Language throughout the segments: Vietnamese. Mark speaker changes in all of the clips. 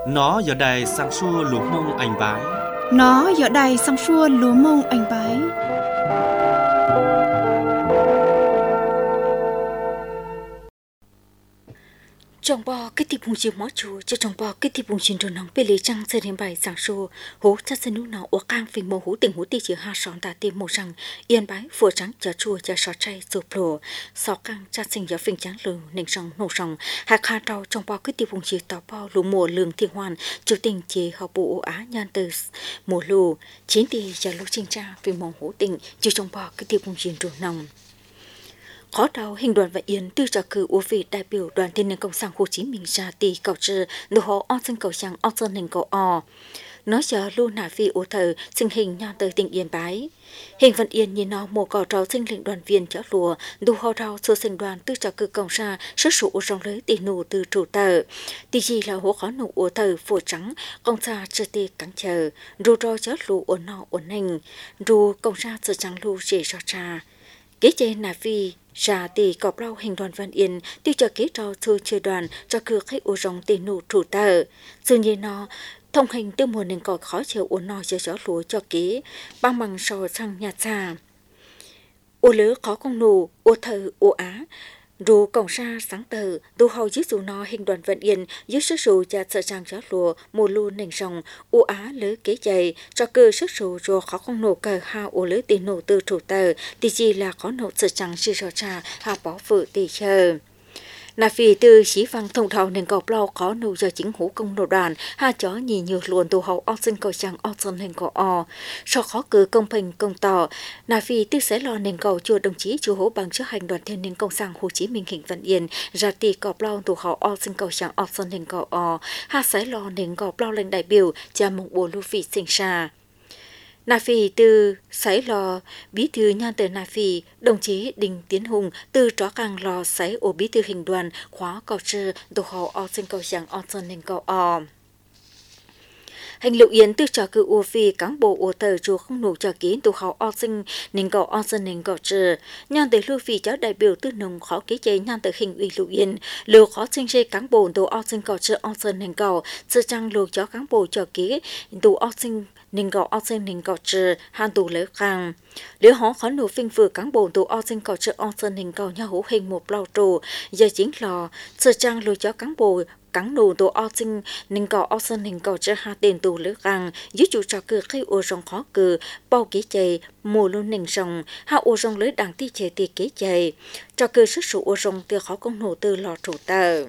Speaker 1: Nó giờ đài sang xua lúa mông anh bái.
Speaker 2: Nó giờ đài sang xua lúa mông anh bái.
Speaker 3: Trong bò cái tiệp hùng chiều mó chùa cho trong bò cái tiệp hùng chiều đồ nóng bê lê trăng sẽ đến bài giảng xô hố cha sẽ nút nó ở cang phình mô hú tỉnh hú tì chỉ ha sòn tà tiêm màu răng yên bái phùa trắng cha chua cha sò chay sụp lồ sò cang cha sinh giáo phình trắng lừ nền sòng nổ sòng hạc hà trâu trong bò cái tiệp hùng chiều tàu bò lù mùa lường thiên hoàn chủ tình chế học bộ á nhan từ mùa lù chiến tì cha lô sinh cha phình mô hú tỉnh chiều trong bò cái tiệp hùng chiều đồ nóng khó đầu hình đoàn và Yên từ trả cử của vị đại biểu đoàn Thiên niên Cộng sản Hồ Chí Minh ra tì cầu trừ nụ họ on dân cầu sang on dân hình cầu o nói giờ luôn nả vị ô thờ sinh hình nhau tới tỉnh Yên Bái hình vận Yên nhìn nó một cỏ trâu sinh lệnh đoàn viên chở lùa nụ họ rau số sinh đoàn từ trả cử cộng ra sức sụ rong lưới tì nụ từ chủ tờ tì gì là hố khó nụ ô thờ phổ trắng công xa chưa tì cắn chờ rù rau chở lùa ổn nọ ổn hình rù công ra sự trắng lù dễ cho cha kế chế nả vị ra tì cọp rau hình đoàn Văn Yên tiêu cho kế rau thư chơi đoàn cho cưa khách ô rong tì nụ chủ tờ dường như nó thông hình từ mùa nên có khó chịu uốn nọ cho lúa cho kế băng bằng sò sang nhà xa ô lứa khó con nụ ô thờ ô á rù cổng ra sáng tờ tu hầu dưới dù nó hình đoàn Vận Yên dưới sức rù cha sợ trang gió lùa mùa lu nền sòng ô á lứa kế dày cho cơ sức rù rồi khó con nổ cờ ha ô lứa tiền nổ từ chủ tờ thì chỉ là khó nổ sợ trang sư rõ cha ha bỏ vợ tỷ chờ là vì từ sĩ văn thông thầu nên cầu bao khó nụ do chính hữu công nổ đoàn ha chó nhìn nhiều luôn tu hậu o sinh cầu sang o sinh nên cầu o so khó cử công bình công tỏ là vì tư sẽ lo nên cầu chùa đồng chí chùa hữu bằng trước hành đoàn thiên niên Cộng sản Hồ Chí Minh hình Văn Yên ra tì cầu bao tu hậu o sinh cầu sang o sinh nên cầu o ha sẽ lo nên cầu bao lên đại biểu cha mong bùa lưu vị sinh xa Na Phi từ sấy lò bí thư nhan từ Na Phi đồng chí Đinh Tiến Hùng từ chó càng lò sấy ổ bí thư hình đoàn khóa cầu trừ tổ hậu o sinh cầu giang o sơn nên cầu o hành lục yến từ trò cử ô phi cán bộ ô tờ chùa không nổ trò kiến tổ hậu o sinh nên cầu o sơn nên cầu trừ nhan từ lưu phi cháu đại biểu tư nồng khó kế chế nhan từ hình ủy lục yến lưu khó sinh dây cán bộ tổ o sinh cầu trừ o sơn nên cầu sự trang lưu cháu cán bộ trò kế tổ o sinh nên gọi o sinh nên gọi trừ han tù lễ khang nếu họ khó nổ phinh vừa cán bộ tù o sinh gọi trừ o sinh nên gọi nhau hữu hình một lao trù giờ chính là sự trang lùi cho cán bộ cán nổ tù o sinh nên gọi o sinh nên gọi trừ ha tiền tù lễ khang dưới chủ trò cử khi ô rong khó cử bao kế chạy mùa luôn nền rong ha ô rong lưới đảng ti chạy ti kế chạy trò cử sức số ô rong từ khó công nổ từ lò chủ tờ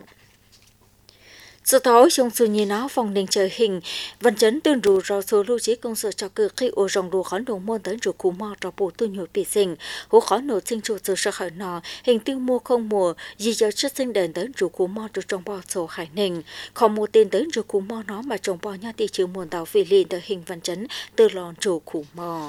Speaker 3: sự thấu trong sự nhìn nó phòng đình trời hình văn chấn tương rù rò số lưu trí công sự cho cử khi ô rong đồ khó nổ môn tới rù cú mò cho bộ tu nhồi bị sinh hố khó nổ sinh trụ từ sợ khởi nọ hình tiêu mua không mùa gì giờ chất sinh đền tới rù cú mò từ trong bò sổ hải nình không mua tiền tới rù cú mò nó mà trong bò nha tỷ trừ muôn tàu vì liền tới hình văn chấn từ lòn rù cú mò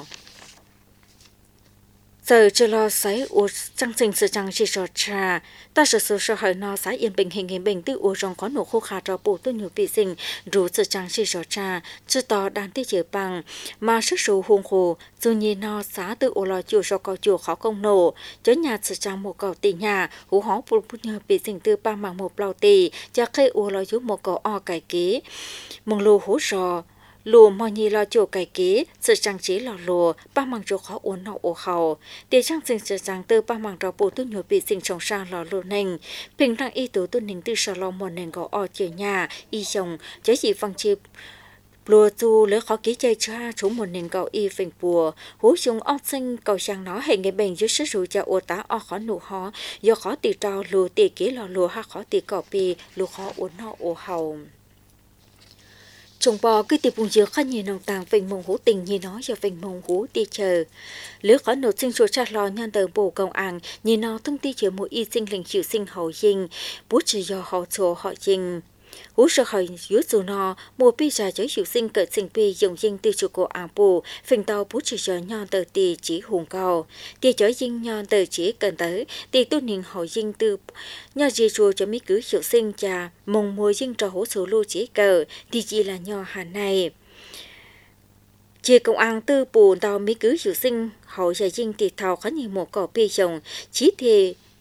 Speaker 3: giờ chưa lo sấy u trang sinh sự trang chỉ cho cha ta sự hỏi nó sấy yên bình hình bình tự u rong có nổ khô khát cho bộ tôi nhiều bị sinh rủ sự trang chỉ cho cha chưa tỏ đàn ti chở bằng mà sức số hùng hồ dù nhìn nó xá tự u lo chịu cho cầu chùa khó công nổ chớ nhà sự trang một cầu tỷ nhà hú hó bộ nhiều bị sinh từ ba mảng một lao tỷ cho khi u lo giúp một cầu o cải kế mong lù hú rò lùa mò nhì lo chỗ cải kế sự trang trí lò lùa ba mảng chỗ khó uốn nọ ổ hầu để trang sinh sự trang từ ba mảng trò bộ tu nhồi bị sinh trồng sang lò lùa nành bình rằng y tố tu nành từ sờ lò mòn nành gõ o chở nhà y chồng chế chỉ phăng chip lùa tu lỡ khó ký chơi cha chúng một nền cầu y phình bùa hú chúng ong sinh cầu sang nó hệ người bệnh dưới sức rủ cho ô tá o khó nụ hó do khó tì trao lùa tì kế lò lùa ha khó tì cỏ pi lùa khó uốn nọ ổ hầu trồng bò cứ tìm bùn dừa khá nhiều nông tàng vinh mông hú tình như nó cho vinh mông hú đi chờ lứa khó nổ sinh chuột chặt lò nhan tờ bổ công ảng như nó thông ti chờ một y sinh linh chịu sinh hậu dinh bút chỉ do họ chỗ họ dinh hú sợ hỏi dưới dù nó một pi trà chở chịu sinh cỡ sinh pi dùng dinh từ chủ cổ ảng bù phình tàu bút chỉ cho nhan tờ tì chỉ hùng cao tì chở dinh nhan tờ chỉ cần tới tì tu niên hậu dinh từ nho dì chùa cho mấy cứ chịu sinh trà mông mùa dinh trò hú số lưu chỉ cờ tì chỉ là nho hà này chia công an tư bù tàu mấy cứ chịu sinh hậu giờ dinh tì thảo khá nhiều một cỏ pi trồng chỉ thì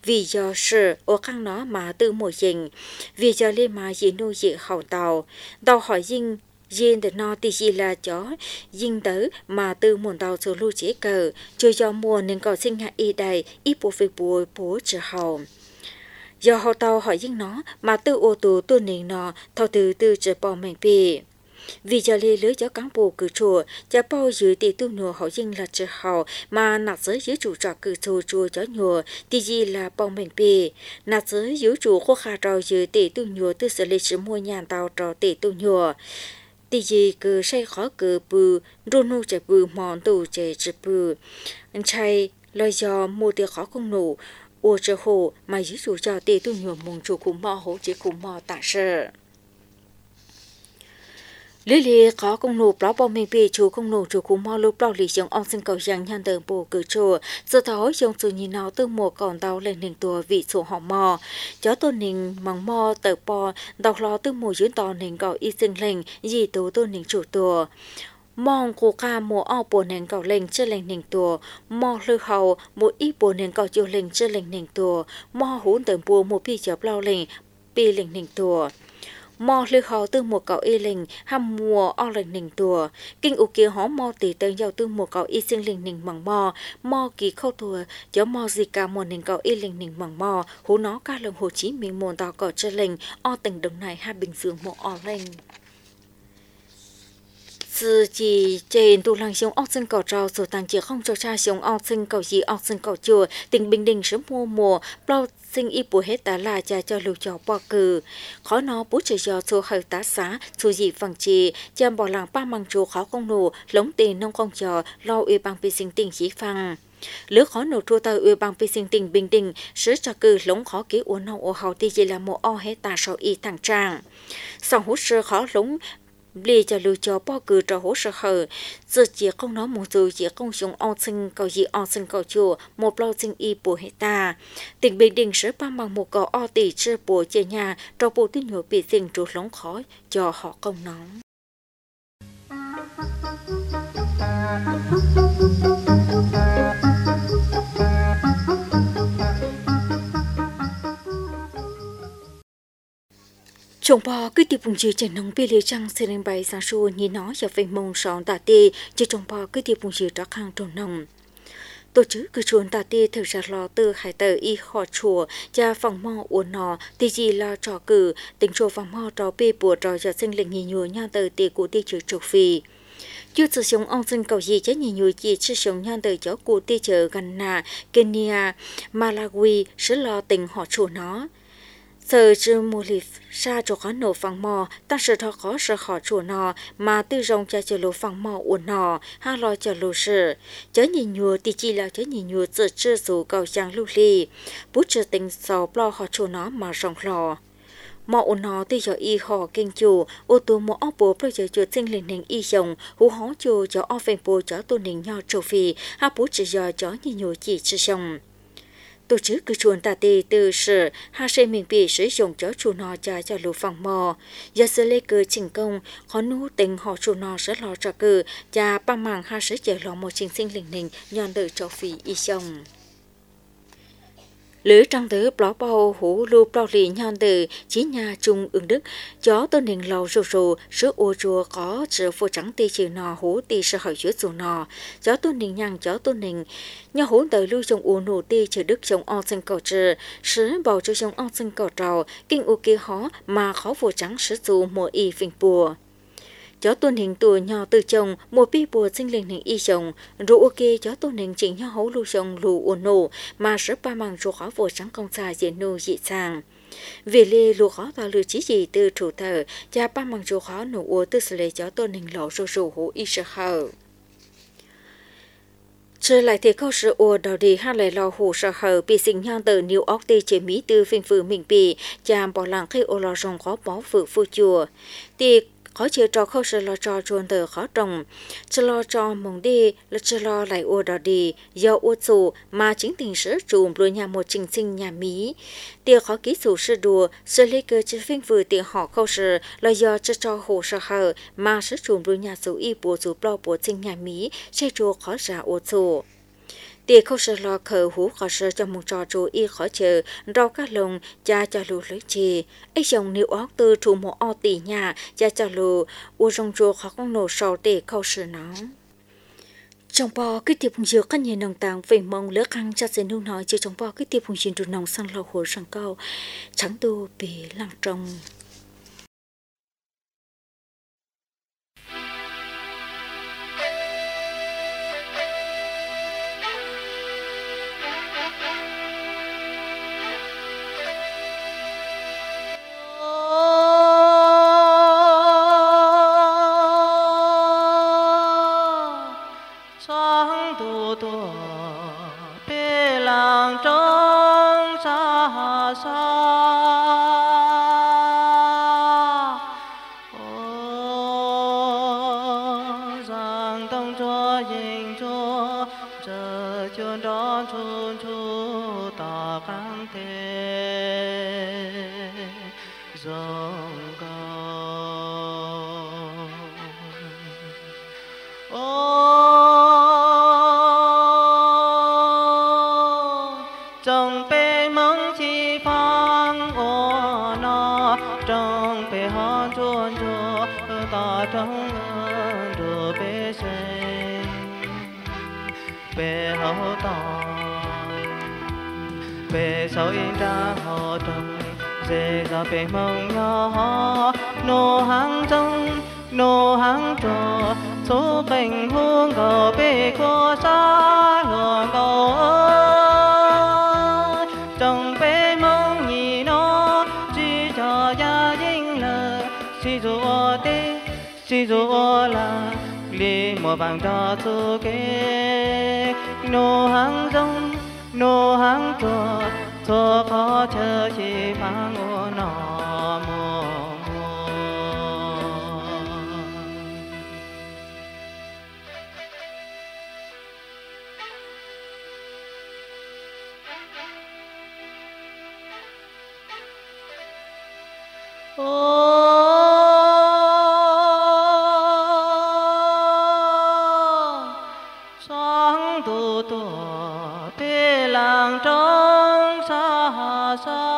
Speaker 3: vì do sự ở khang nó mà từ mùa dình vì do lên mà gì nuôi dị hậu tàu hỏi dinh dinh để nó thì gì là chó dinh tới mà từ muôn tàu số lưu chế cờ chưa do mùa nên có sinh hạ y đầy ít bộ về bố trở hậu do hậu tàu hỏi dinh nó mà từ ô tô tuần nên nó thao từ trở bỏ mình bị vì giờ lê lưới cho cán bộ cử chùa cho bao dưới tỷ tu nhùa họ dinh là trở hậu mà nạt giới dưới chủ trọ cử chùa cho nhùa thì gì là bao mình bì nạt giới dưới chủ khô khá trò dưới tỷ tu nhùa từ sự lịch sử mua nhàn tàu trò tỷ tu nhùa thì gì cứ say khó cứ bự rôn nu chạy bự mòn tù chạy chạy bự chạy lời do mua tiền khó không nụ ô trở hồ mà dưới chủ cho tỷ tu nhùa mong chủ cũng mò hỗ chỉ cũng mò tạ sợ lý lý có công nộp báo bao mình bị chủ công nộp chủ cũng mò lúc bao lý giống ông sinh cầu rằng nhân tờ bộ cử chùa giờ tháo giống sự nhìn nào từ mùa còn tàu lên nền tua vị số họ mò chó tôn nền măng mò tờ bò đọc lo từ mùa dưới tàu nền cầu y sinh lệnh gì tố tôn nền chủ tua mong cô ca mùa ao bộ nền cầu lệnh chưa lệnh nền tua mò lư hầu một ít bộ nền cầu chiều lệnh chưa lệnh nền tua mò hỗn tờ bùa một pi chớp lao lệnh pi lệnh nền tua mò lư hầu từ một cậu y lệnh ham mùa ao lệnh nền tua kinh u kia hó mò tỷ tới giàu từ một cậu y sinh lệnh nền bằng mò kỳ khâu thua chó mò gì cả một nền cậu y lệnh nền bằng mò hú nó ca lần Hồ Chí Minh mồn tàu cậu chưa lệnh o tỉnh đồng này hai Bình Dương một o lệnh sự chỉ trên tu lăng sống ốc sinh cầu trào số tàng chỉ không cho cha sống ốc sinh cầu gì ốc sinh cầu chùa tỉnh Bình Định sớm mùa bao sinh y bùa hết tá là cho lưu cho bỏ cử khó nó bút chỉ do số hơi tá xá số gì phẳng chỉ chăm bỏ làng ba măng chùa khó không nổ lống tiền nông không chờ lo uy bằng bị sinh tình chỉ phẳng lứa khó nổ thua tờ uy bằng bị sinh tình Bình Định sứ cho cử lống khó ký uốn nông ô hậu thì chỉ là một o hết tá sau y thẳng trang sau hút sơ khó lống lì cho lưu cho bao cử cho hỗ trợ hở giờ chỉ không nói một dù chỉ không dùng on sinh cầu gì on sinh cầu chùa một lâu sinh y bùa hệ ta tỉnh Bình Định sẽ ban bằng một cầu o tỷ chưa bùa chia nhà cho bộ tin nhổ bị sinh trụ lóng khói cho họ công nóng chồng bò cứ tiếp vùng chữ trên nông bì lê trăng xe lên bay sang xua nhìn nó giờ về mông sòn tà tê chứ chồng bò cứ tiếp vùng chữ trắc hàng trồn nông tổ chức cứ chuồn tà tê thực ra lo từ hải tờ y họ chùa cha phòng mò uốn nọ thì gì là trò cử tính chùa phòng mò trò bê bùa trò giờ sinh lệnh nhì nhùa nhau tờ tê của tê chữ trục phì chưa sử dụng ông sinh cầu gì chứ nhì nhùa chỉ sử dụng nhau tờ chó của tê chữ Ghana Kenya Malawi sẽ lo tình họ chùa nó sở chứ mùa lịp xa cho khó nổ phẳng mò ta sẽ thọ khó sợ khó chùa nọ mà tư rong cho chờ lô phẳng mò uốn nọ ha lo chờ lô sự chớ nhìn nhùa thì chỉ là chớ nhìn nhùa tự chưa dù cầu giang lưu ly bút chưa tình sầu lo họ chùa nó mà rong lò mò uốn nọ thì giờ y họ kinh chủ ô tô mò ốc bố bây giờ chuột sinh lên nền y rồng hú hó chùa cho ốc phèn bố cho tô nền nho châu phi ha bút chỉ giờ cho nhìn nhùa chỉ chưa xong tổ chức cứ chuồn tà tê từ sự ha sẽ mình bị sử dụng cho chủ nọ cho lũ phòng mò giờ sẽ lấy cơ chỉnh công khó nô tình họ chủ nọ sẽ lo cho cơ cha ba mảng ha sẽ chờ lo một trình sinh linh nình nhon đợi cho phí y xong lứa trong tứ bló bao hú lưu bao lì nhon từ chí nhà trung ứng đức chó tôn nình lầu rồ sữa ô chùa có chữ phô trắng tì chữ nò hú tì sẽ hỏi chữ dù nò chó tôn nình nhang chó tôn nình nhà hú tờ lưu trong ô nổ tì chữ đức trong o sinh cầu chữ sứ bầu cho trong o sinh cầu trào kinh ô kia hó mà khó phô trắng sứ dù mùa y phình bùa chó tôn hình tuổi nhỏ từ chồng một pi bùa sinh linh hình y chồng rồi ok chó tôn hình chỉnh nhau hấu lưu chồng lù uốn nổ mà rất ba măng rồi khó vô trắng công xa diện nô dị sang về lê lù khó và lù chỉ gì từ chủ thờ cha ba măng rồi khó nổ uốn từ xử lý chó tôn hình lẩu rồi hú y sợ hờ trở lại thì câu sự ua đầu đi hai lại lo hồ sợ hờ bị sinh nhang từ New York tê chế mỹ từ phim phử mình bị cha bỏ làng khi ô lo rong khó bó phử phu chùa thì khó chịu cho khâu sự lo cho chuồn từ khó trồng chỉ lo cho mong đi là chỉ lo lại ua đỏ đi do ua chủ mà chính tình sự chùm rồi nhà một trình sinh nhà mỹ tiền khó ký chủ sự đùa sự lấy cơ chỉ phim vừa tiền họ khâu sự là do chỉ cho hồ sợ hờ mà sự chùm rồi nhà chủ y bùa chủ lo bùa trình nhà mỹ sẽ chùa khó ra ua chủ Tì khâu sơ lo khờ hú khó sơ cho mong trò chú y khó chờ, rau cá lồng, cha cho lù lưới chì. Ấy dòng nếu óc tư trù mộ o tì nhà, cha cho lù, u rong chua khó con nổ sầu tì khâu sơ nóng. Trong bò cái tiệp hùng dừa các nhà nông tàng về mong lỡ khăn cho dân nông nói chứ trong bò cái tiệp hùng dừa trù nông sang lò hồ sang cao, trắng tu bì lăng trong.
Speaker 4: trong bể mong chi phang ô nó trong bể hòn chuồn chua ta trong đưa bể sen bể hậu tỏi bể sầu yên ra họ trồng dễ ra bể mong nhỏ nô hàng trò số cảnh hương cầu bể của xa luồng cầu trong bể mong nhị nó chỉ cho gia đình lờ si dù là li mùa vàng cho su kê nô hàng trò cho khó chờ chỉ phang ô nọ mùa sáng tù tùa tê làng trong xa xa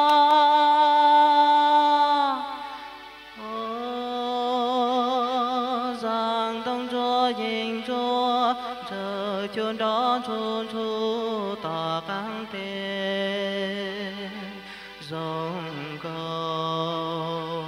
Speaker 4: giang đông chúa dình chúa chờ chuồn đón chuồn chu tỏ căng tê dòng cầu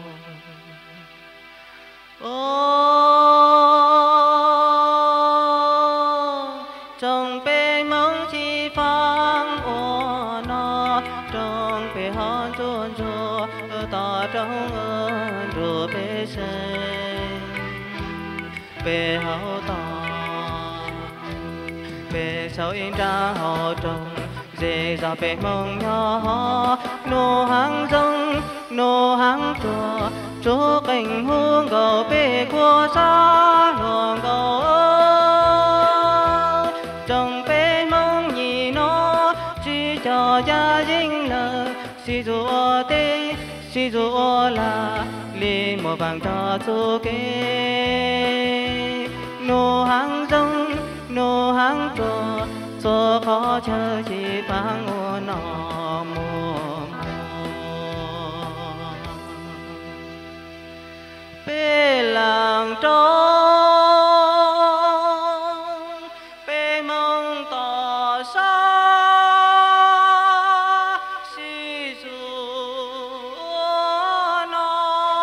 Speaker 4: trong bể mong chi phang ô nó trong bể hòn chuồn chua ta trong rùa bể sen bể hậu tỏi bể sầu yên ra họ trồng dễ ra bể mong nhỏ nô hàng trò chỗ cảnh hương cầu bể của xa luồng cầu trong bể mong nhị nó chỉ cho gia đình lờ si dù là li mùa vàng cho su kê nô hàng trò cho khó chờ chỉ phang ô nọ mùa bể làng trong bể mong tỏ xa si dù nó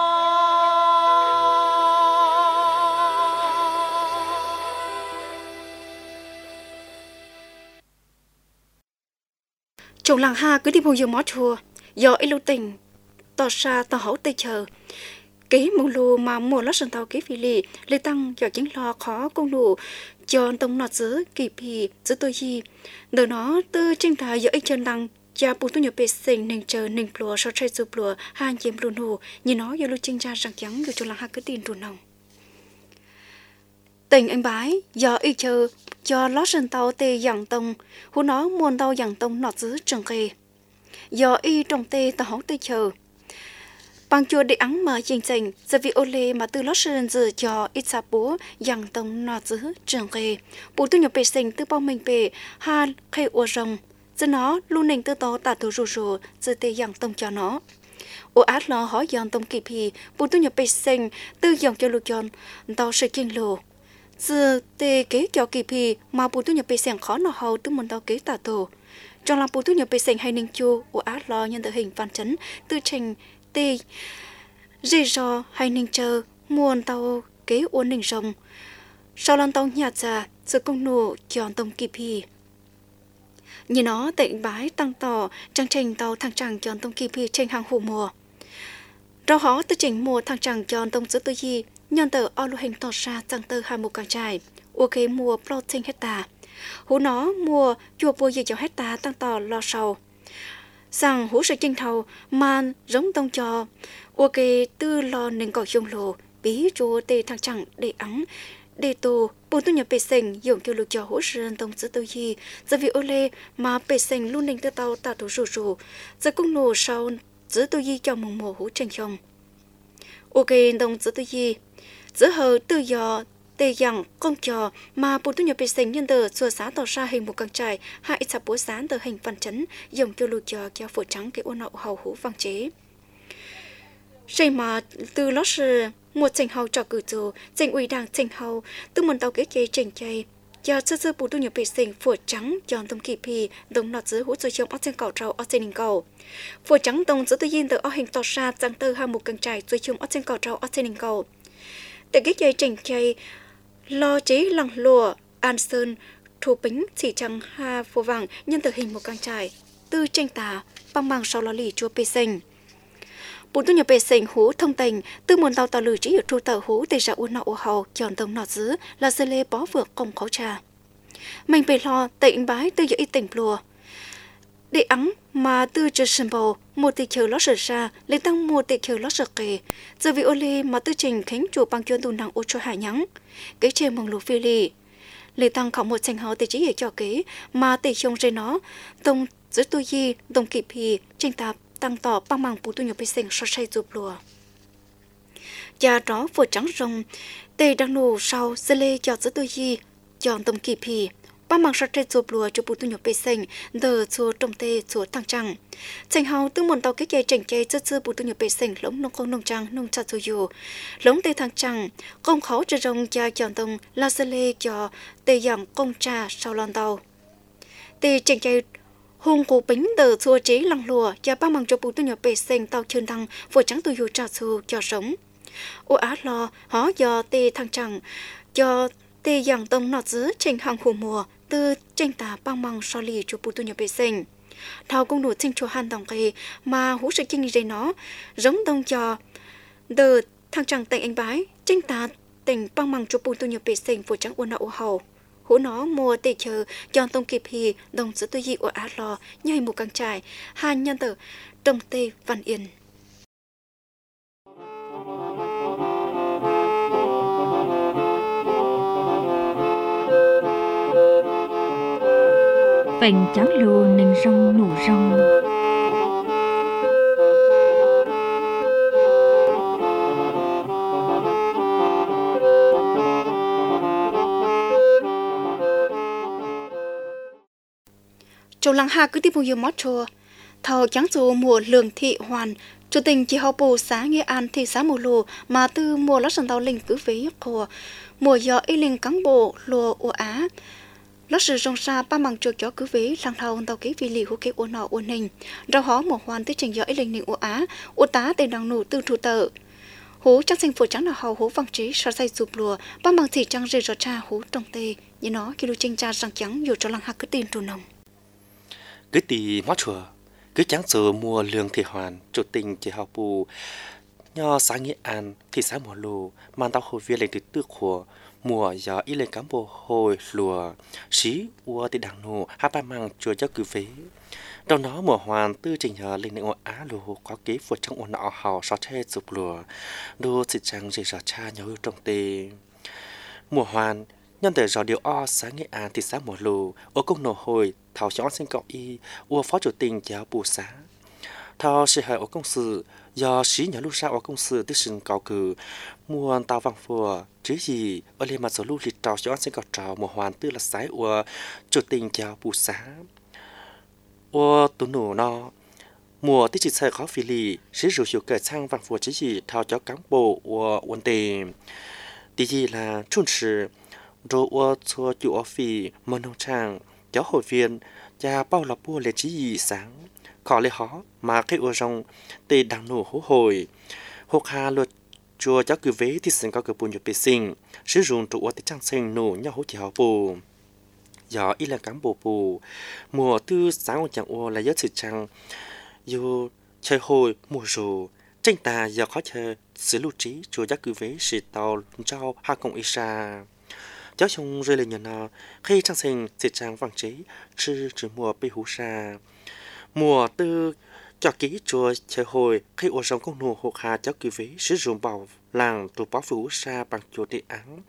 Speaker 2: Chồng làng ha cứ đi bù giờ mó chùa giờ ít lưu tình tỏ xa tỏ hậu tây chờ cái mông lù mà mùa lót sân tàu cái phi lì lê tăng giờ chính lo khó công lù cho tông nọt giữ kỳ pì giữ tôi gì đời nó tư tranh thái giờ ít chân lăng cha bù tôi nhập bê sinh nền chờ nền plùa sau chơi dù plùa hai chiếm lùn hồ như nó giờ lưu tranh ra rằng trắng giờ chồng làng ha cứ tin rùn nồng tình anh bái giờ ít chờ cho lót sân tàu tê dạng tông hú nó muôn tàu dạng tông nọt giữ trường kề giờ y trong tê tàu hậu tê chờ bằng chua để ắng mà dình dình giờ vì ô lê mà từ lót sơn giờ cho ít sa bố yang tông nọ giữ trường kề bố tu nhập bề sinh từ bao mình bề ha khay ô rồng giờ nó luôn nền từ to tạ thủ rù giờ tê yang tông cho nó ô át lo hỏi yang tông kịp thì bố tu nhập bề sinh từ dòng cho lục chọn tao sự kinh lồ giờ tê kế cho kịp thì mà bố tu nhập bề sinh khó nọ hầu từ muốn tao kế tạ thủ trong làm bố tu nhập bề sinh hay ninh chu ô át lo nhân tự hình văn chấn từ trình tê dì dò hay ninh chờ muôn tàu kế uốn ninh rồng sau lần tàu nhạt ra sự công nụ chọn tông kịp hi nhìn nó tịnh bái tăng tỏ trang trình tàu thằng chàng chọn tông kịp hi trên hàng hồ mùa rau hó từ trình mùa thằng chàng chọn tông giữ tư di nhân tờ o lô hình tỏ ra tăng tơ hai một càng trải ô kế mùa plotting hecta hú nó mùa chùa bùa gì cho hecta tăng tỏ lo sầu rằng hú sự chinh thầu man giống tông cho ok tư lo nên có dùng lồ bí chúa tê thằng chẳng để ắng để tô bùn tu nhập bề sinh dùng kêu lục cho hú sự tông giữ tư gì giờ vì ô lê mà bề sinh luôn nên tư tàu tạo thủ rù giờ cũng nổ sau giữ tư gì cho mùng mùa hú tranh chồng ok tông giữ tư gì giữ hờ tư do tê rằng công trò mà bùn tu nhập bề sinh nhân tờ xua xá tỏ ra hình một càng trải hai ít sạp bố sáng tờ hình văn chấn dùng kêu lục cho phổ trắng cái ô nậu hầu hú văn chế xây mà từ lót sư một trình hầu cho cử dù trình ủy đảng trình hầu từ một tàu kế chế trình chay cho sơ sơ bùn tu nhập bề sinh phổ trắng chọn tông kỳ pì đồng nọt giữ hú sôi trong ớt trên cầu trâu ớt trên đình cầu phổ trắng đồng giữ tự nhiên từ ớt hình tỏ ra rằng tờ hai một càng trải sôi trong ớt trên cầu trâu ớt trên đình cầu để kế chế trình chay lo chế lăng lùa an sơn thu bính chỉ trắng ha phô vàng nhân tự hình một càng trải từ tranh tà băng bằng sau lo lì chua bê sinh bùn tu nhập bê sinh hú thông tình từ nguồn tàu tàu lử chỉ ở thu tàu hú để ra uốn nọ hầu chọn tông nọ giữ là dê lê bó vượt công khấu trà mình bề lo tịnh bái từ giữa ít tỉnh lùa để ắng mà từ chờ sân bầu một tỷ chờ lót sợ ra lên tăng một tỷ chờ lót sợ kề giờ vì ô lê mà tư trình khánh chùa bằng chuyên tù nặng ô cho hải nhắng cái trên mong lục phi lì lê tăng khảo một thành hào tỷ chỉ hệ cho kế mà tỷ chồng rơi nó tông giữa tôi di đồng kịp hì tranh tạp tăng tỏ băng bằng bù tu nhập bê sinh so say giúp lùa cha đó vừa trắng rồng tê đang nổ sau dê lê cho giữa tôi di chọn đồng kịp hì băng bằng so say giúp lùa cho bù tu nhập bê sinh đờ chùa trồng tê chùa tăng trăng thành hào tương một tàu cái cây chỉnh cây chơ chơ bù tu nhập bê sinh lống nông công nông trang nông chặt chùa dù lống tê thang trăng công khấu cho rồng cha chọn đồng la dê lê cho tê dạng công trà sau lon tàu tê chỉnh cây hùng cổ bính tờ chùa chế lăng lùa và băng bằng cho bù tu nhập bê sinh tàu chân đăng vừa trắng tu dù trà chùa cho sống ô á lo hó do tê thang trăng cho tê dạng tông nọt giữ trên hàng hồ mùa từ tranh tà băng bằng so lì cho bù tu nhập bê sinh thao công nụ sinh chùa hàn đồng kề mà hú sự kinh dây nó giống đông cho đờ thang trăng tỉnh anh bái tranh tà tỉnh băng bằng cho bù tu nhập bê sinh vừa trắng uốn nậu hầu hú nó mua tê chờ chọn tông kịp hì đồng giữ tôi dị của á lò nhảy một càng trải hàn nhân tử đồng tê văn yên
Speaker 3: vành trắng lùa nình rong nổ rong
Speaker 2: châu lăng hà cứ tiếp tục mót chùa thầu trắng dù mùa lường thị hoàn chủ tình chỉ hậu bù xã Nghệ An thị xã mùa lù mà từ mùa lót sân tàu linh cứ về của mùa gió y linh cán bộ lùa ô á lót sự rong xa ba bằng chuột gió cứ về lăng thầu tàu kế vì lì hú kế ô nọ ô hình rau hó mùa hoàn tới trình gió y linh nịnh ô á ô tá tên đằng nụ từ thủ tờ hú trắng xanh phổ trắng là hầu hú văng trí so say sụp lùa ba bằng thị trắng rơi rõ cha hú trong tê như nó khi lưu tranh cha răng trắng dù cho lăng hà cứ tin trù nồng
Speaker 1: cứ tì mót chùa cứ trắng giờ mùa lương thị hoàn chủ tình chỉ học bù nho xã Nghệ An thị xã mùa lù mang tao hồi viên lên từ tước khổ mùa gió y lên cán bộ hồi lùa xí ua thì đằng nụ hai ba mang chùa cho cứ phế trong đó mùa hoàn tư trình nhờ lên ngộ á lù có kế vượt trong ôn nọ hào so che sụp lùa đô chỉ chẳng chỉ rõ cha nhớ trong tê mùa hoàn nhân để rõ điều o xã Nghệ An thị xã mùa lù ở công nổ hồi thảo chó sinh cọ y ua phó chủ tình giáo bù xã thao sẽ hay ở công sự do sĩ nhà lúc sau ở công sự tích sinh cao cử muôn tàu vàng phùa chứ gì ở đây mà số lúc lịch trào cho anh sẽ có trào một hoàn tư là sái của chủ tình chào bù xá của tụ nổ nó mùa tích chỉ sai khó phi lì sử dụng hiệu cờ sang vàng phùa chứ gì thao cho cán bộ của vấn đề tí gì là trung sự rồi ở cho chủ office mân nông trang giáo hội viên và bao là bùa lệ chỉ gì sáng khó lấy khó mà cái ở trong tê đang nổ hố hồi hoặc hà luật chùa giáo cử vế thì sinh có cử bùn nhập bê sinh sử dụng trụ ở tê trang sinh nổ nhau hỗ trợ bù giờ ít là cán bộ bù mùa tư sáng ở chẳng ô là giáo sự trang dù chơi hồi mùa rù tranh tà giờ khó chơi sự lưu trí chùa giáo cử vế sự tàu trao hai cộng ít xa giáo trong rơi lên nhà nó khi trang sinh sự trang vàng trí chứ chỉ mùa bị hú xa mùa tư cho kỹ chùa chơi hồi khi ở trong công nô hộ hà giáo cử vế sử dụng bảo làng tụ bảo phủ xa bằng chùa địa án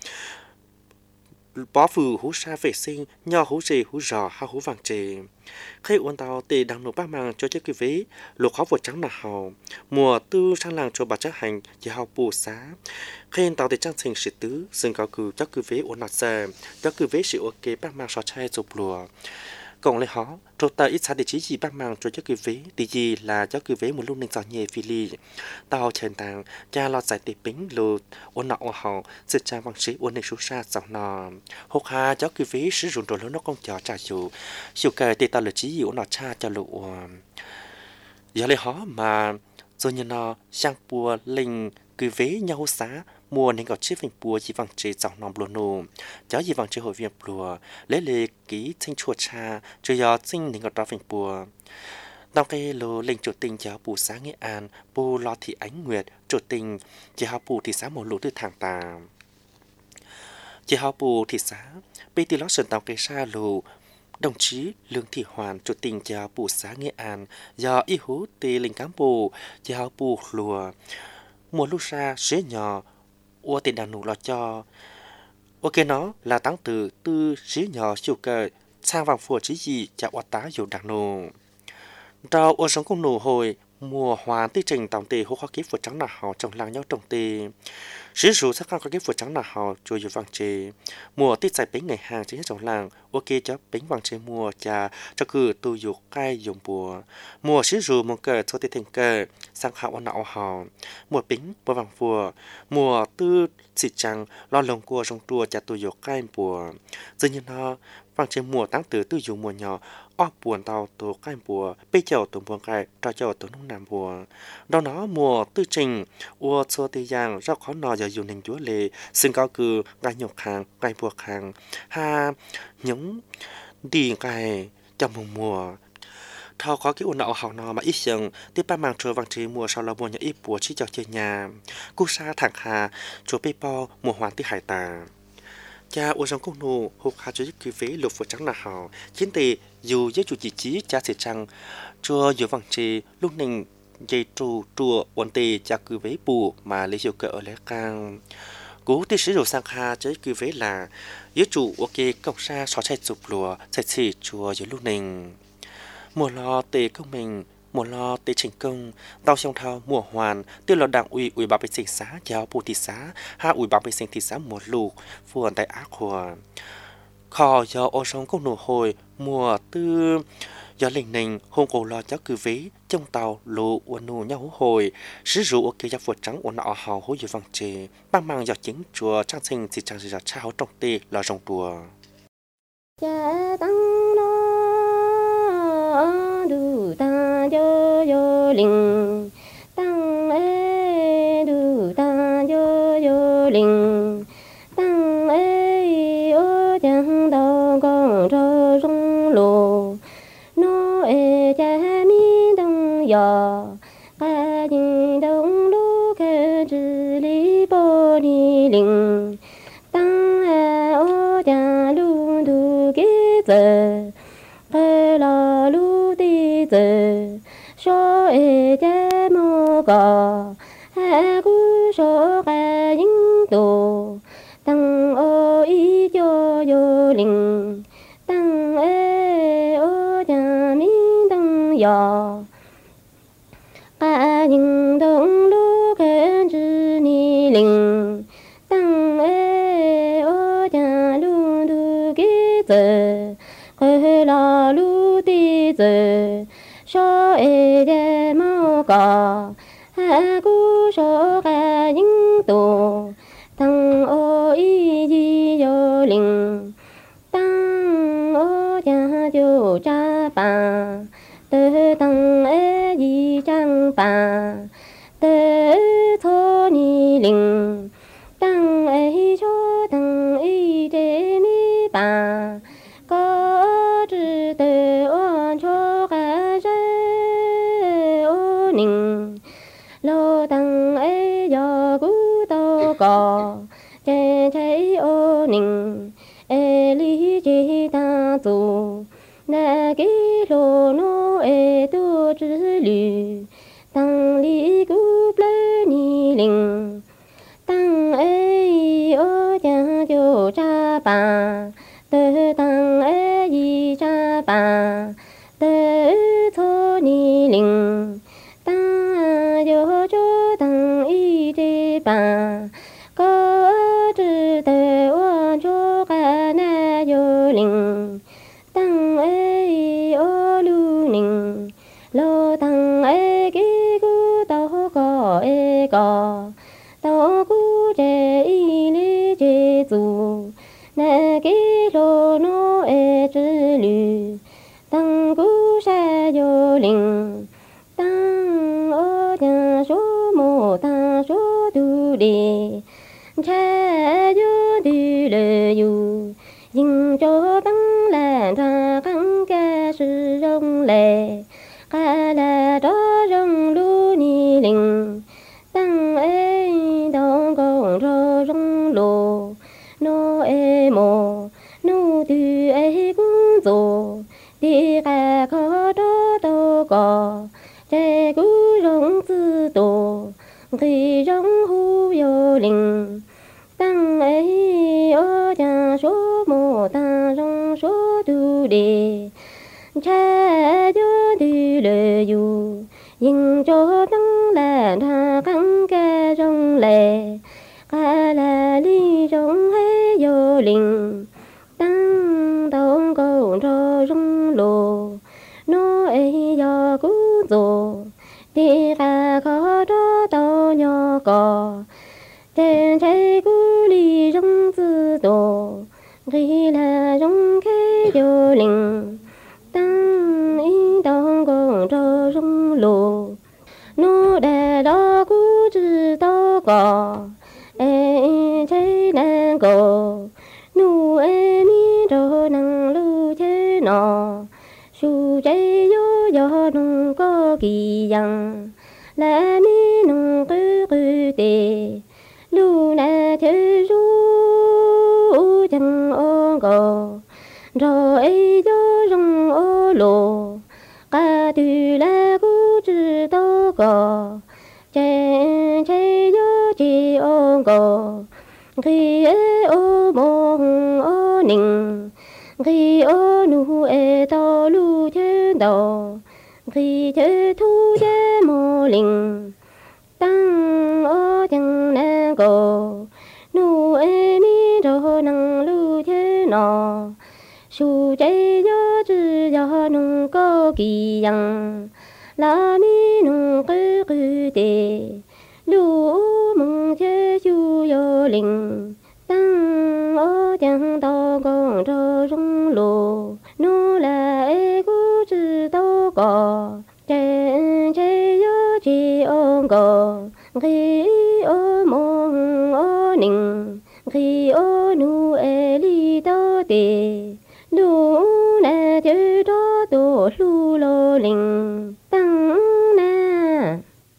Speaker 1: bó phù hú sa vệ sinh nho hú trì hú giò ha hú vàng trì khi uốn tàu tì đang nộp ba màng cho chiếc quý ví lục khó vượt trắng là hào mùa tư sang làng cho bà chắc hành chỉ hào bù xá khi tàu tì trang thành sĩ tứ dừng cao cử cho quý ví uốn nạt xe cho quý ví sĩ ok ba màng sò chai chụp lùa cộng lại họ trâu ta ít xa để chỉ gì ba màng cho chiếc quý ví thì gì là cho quý ví một lúc nên giỏi nhẹ phi ly tàu trên tàng cha lo giải tì bính lù uốn nọ hào sự trang bằng sĩ uốn này số xa dòng nò hộp hà cho quý ví sử dụng đồ lớn nó công cho trả chủ chịu kể thì ta là chỉ uốn nọ cha cho lụ giờ lại họ mà rồi như nó sang bùa linh quý ví nhau xá mua nên có chiếc phim bùa chỉ bằng chế dòng nòng bùa nô cháu chỉ bằng chế hội viên bùa lấy lệ ký thanh chuột cha chơi giờ sinh nên có đó phim bùa đau cây lô linh chủ tình cháu bù sáng nghệ an bù lo thị ánh nguyệt chủ tình chỉ học bù thị xã một lũ từ thẳng tà chỉ học bù thị xã bây tỷ lót sơn tàu cây xa lù đồng chí Lương Thị Hoàn chủ tình cháu bù xã nghệ an do y hú tì linh cám bù chỉ học bù lùa mùa lúc xa xế nhỏ ua tiền đàn nụ lo cho ok nó là tăng từ tư xí nhỏ siêu cờ sang vàng phùa chỉ gì chả oa tá dù đàn nụ rau ua sống công nụ hồi mùa hoa tí trình tổng tì hô khó ký phùa trắng là họ trồng làng nhau trồng tì sử dụng sắc khăn có ký phùa trắng là họ chùa dù vàng chê mùa tí giải bánh ngày hàng chỉ hết trồng làng ok cho bánh vàng chê mùa chà cho cử tu dục cay dùng bùa mùa sử dụng một cờ cho tì thành cờ sang hạo ôn nọ họ mùa bánh bùa vàng phùa mùa tư xịt trắng lo lồng cua trong tua chà tu dục cay bùa dường như nó vàng chê mùa tăng từ tư dùng mùa nhỏ óc buồn tàu tổ cay bùa bây giờ tổ buồn cay cho tổ nông nam bùa đó nó mùa tư trình ua cho tây giang rất khó nọ giờ dùng nền chúa lệ xin cao cử gai nhục hàng gai buộc hàng ha những đi cay trong mùa thao có cái ôn nọ học nọ mà ít dần tiếp ba màng trời vàng trí mùa sau là mùa nhà ít bùa chỉ cho chơi nhà cú sa thẳng hà chúa bê po mùa hoàng tí hải tà cha ôn trong công nô hộp hà cho quý phế lục phật trắng là hào chiến tề dù với chủ chỉ trí cha sẽ trăng chùa dù vàng trí lúc nình dây trù chùa ổn tề cha quý phế bù mà lấy hiệu cỡ ở lẽ càng cú tí sử dụng sang hà cho quý phế là với chủ ok công sa xóa chạy chụp lùa chạy xỉ chùa dưới lúc nình mùa lo tề công mình mùa lo tề thành công tao trong thao mùa hoàn tiêu là đảng ủy ban sinh xã giáo bù thị xã ha ủy ban sinh thị xã mùa lục phường tại ác hòa kho do ô sông công nổ hồi mùa tư do linh nình hôm cổ lo cháu cử ví trong tàu lũ uốn nụ nhau hồi sử dụng ok giáo phật trắng uốn nọ hào hối dự vàng trề băng mang do chính chùa trang sinh thì trang sự trao trong tê là rồng đùa
Speaker 5: du ta yo yo ling tang e du ta yo yo ling tang e o chang dao gong zhou zhong lu no e cha mi dong yo ga jin dong lu ke zhi li bo li ling tang e o cha lu du ge zhe ge la lu di zhe sho e jie mo ga hai gu sho ga yin du tang o yi jiu yo ling tang e o jia mi dong yo tỷ子，少一点毛高，还顾少个印度，当我一记有灵，当我家就扎巴，得当爱一张巴，得错你灵，当爱说当爱这米巴。có chữ từ ôn cho cả rơi ô ninh lô tăng ấy do cú tàu cò chè cháy ô ninh ê lý chế ta tù nà kí lô nô ê tu chữ lü tăng lý cú plê ni linh tăng ấy ô cha cho cha bà tơ tăng ê di cha bà tơ thô ni linh ta yo cho tăng y đê bà có chữ tơ oan cho cả na yo linh tăng ê ô lu linh lô tăng ê kí cu tao có ê có tao cu chê y lý chê dù nè kí lô nô ê chữ lü tăng cú sa yo linh tăng ô nhà số mô ta số tu đề cha yo tu lệ yu dinh cho tăng là ra căng ca sư rong lệ ca là đó rong lu ni linh tăng ê đông công rô rong lô nô ê mô nô tu ê cũng dồ đi ca khó đó đâu có trẻ cú rong tư tổ khi rong hu yo linh tăng ê ô cha số mô ta rong số tu đề cha yo tu lệ yu dinh cho tăng là ra căng ca rong lệ ca là lý rong hay yo linh tăng đông cầu cho rong lô nó ấy do cú dồ đi ca khó đó tao nhỏ cò trên trái cú lý rong tư tổ khi là rong cái yo linh tăng ý đông cầu cho rong lô nó đã đó cú chữ tao cò ê chế nàng cổ nu ê mi trô năng lưu chế nọ su chế yo yo nung có kỳ yang là mi nung cứ cứ tê lu na chế ru chẳng ô cổ rồi ê yo rong ô lô ca tu la cú chữ tao cò chế chế yo chi ô cổ khi ê ô mong ô ninh khi ô nu ê tao lu chế đầu khi chế thu chế mô linh tăng ô chẳng nè cổ nu ê mi trô năng lu chế nọ su chế yo chữ yo nung có kỳ yang la mi nung cứ cứ tê lu mong chế chu yo linh tăng ô chẳng tao con trô rong lô nó là ê cú chữ tao cò chế chế yo chi ôn cò khi ô mong ô ninh khi ô nu ê li tao tê lu na chữ đó tổ lu lô linh tăng na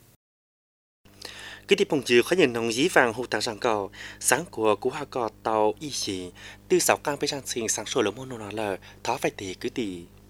Speaker 1: cái đi phong trừ khó nhận nông dí vàng hụt tàng sang cầu sáng của cú hoa cò tàu y xì từ sáu cang bên sang sinh sáng sôi lỗ môn nó là tháo phải tỉ cứ tỉ